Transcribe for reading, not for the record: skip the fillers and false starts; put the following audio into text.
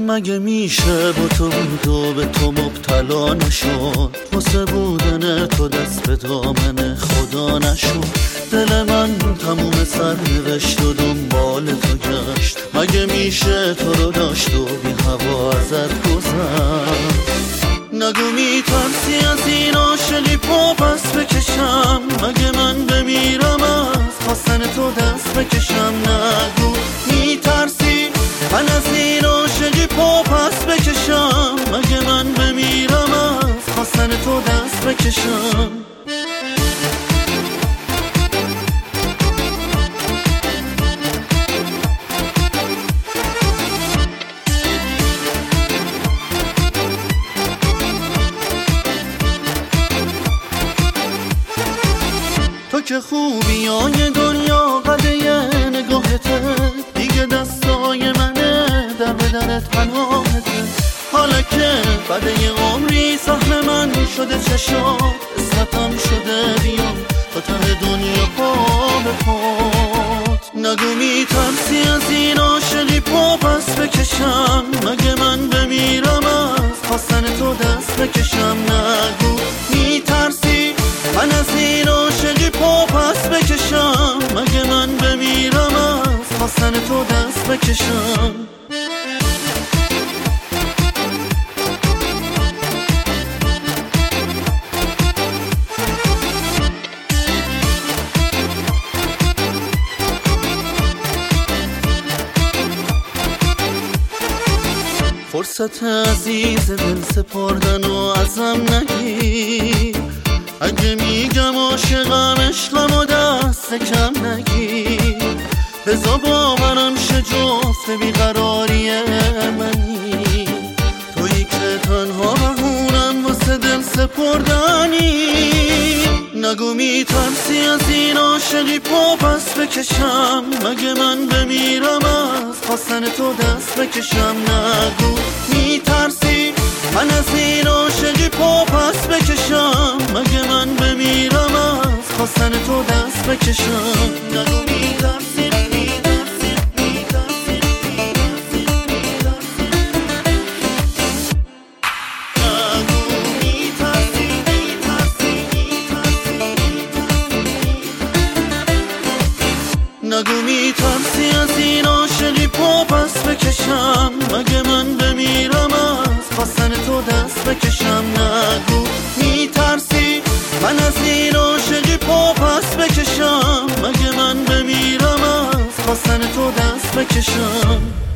مگه میشه با تو بود و به تو مبتلا نشد، واسه بودن تو دست به دامن خدا نشد. دل من تموم سرنوشت و دنبال تو گشت، مگه میشه تو رو داشت و بی هوا ازت گذشت. نگو میترسی از این عاشقی پا پس بکشم، مگه من بمیرم از خواستن تو دست بکشم. نگو میترسی من از این عاشقی پا پس بکشم، مگه من بمیرم از خواستن تو دست بکشم. تو که خوبی های دنیا قده نگاهته، دیگه دستای منه در بدن پناهته. حالا که بعد یه عمری سهم من شده چشات، اسمتم شده بیام تا ته دنیا پا به پات. نگو میترسی از این عاشقی پا پس بکشم، مگه من بمیرم از خواستن تو دست بکشم. نگو میترسی من از این عاشقی پا پس بکشم، مگه من بمیرم از خواستن تو دست بکشم. فرصت عزیز دل سپردن و ازم نگیر، اگه میگم عاشقم عشقم و دست کم نگیر. بذار با منم شه جفت بیقراری منی، تویی که تنها بهونم واسه دل سپردنی. نگو میترسی از این عاشقی پا پس بکشم، مگه من بمیرم از خواستن تو دست بکشم. نگو میترسی من از این عاشقی پا پس بکشم، مگه من بمیرم از خواستن تو دست بکشم. نگو میترسی نگو میترسی از این عاشقی پا پس بکشم، مگه من بمیرم از خواستن تو دست بکشم. نگو میترسی من از این عاشقی پا پس بکشم، مگه من بمیرم از خواستن تو دست بکشم.